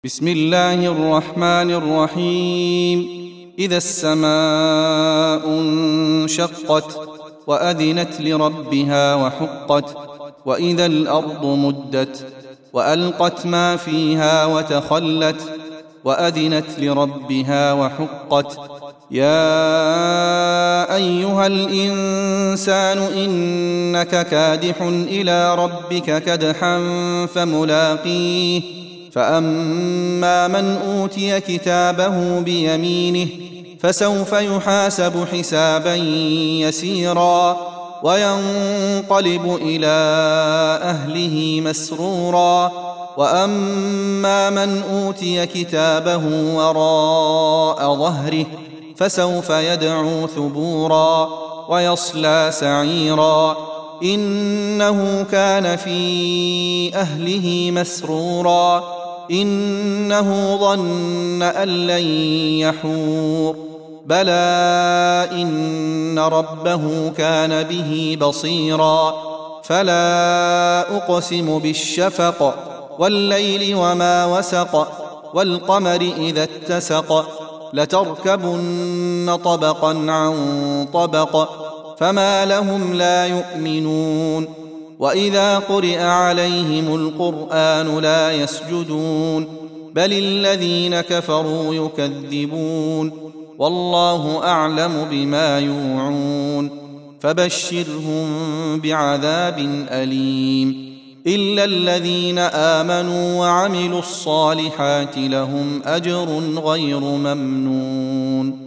بسم الله الرحمن الرحيم. إذا السماء انشقت وأذنت لربها وحقت وإذا الأرض مدت وألقت ما فيها وتخلت وأذنت لربها وحقت. يا أيها الإنسان إنك كادح إلى ربك كدحا فملاقيه. فأما من أوتي كتابه بيمينه فسوف يحاسب حسابا يسيرا وينقلب إلى أهله مسرورا. وأما من أوتي كتابه وراء ظهره فسوف يدعو ثبورا ويصلى سعيرا إنه كان في أهله مسرورا إنه ظن أن لن يحور بلى إن ربه كان به بصيرا. فلا أقسم بالشفق والليل وما وسق والقمر إذا اتسق لتركبن طبقا عن طبق فما لهم لا يؤمنون. وإذا قرئ عليهم القرآن لا يسجدون بل الذين كفروا يكذبون والله أعلم بما يوعون. فبشرهم بعذاب أليم إلا الذين آمنوا وعملوا الصالحات لهم أجر غير ممنون.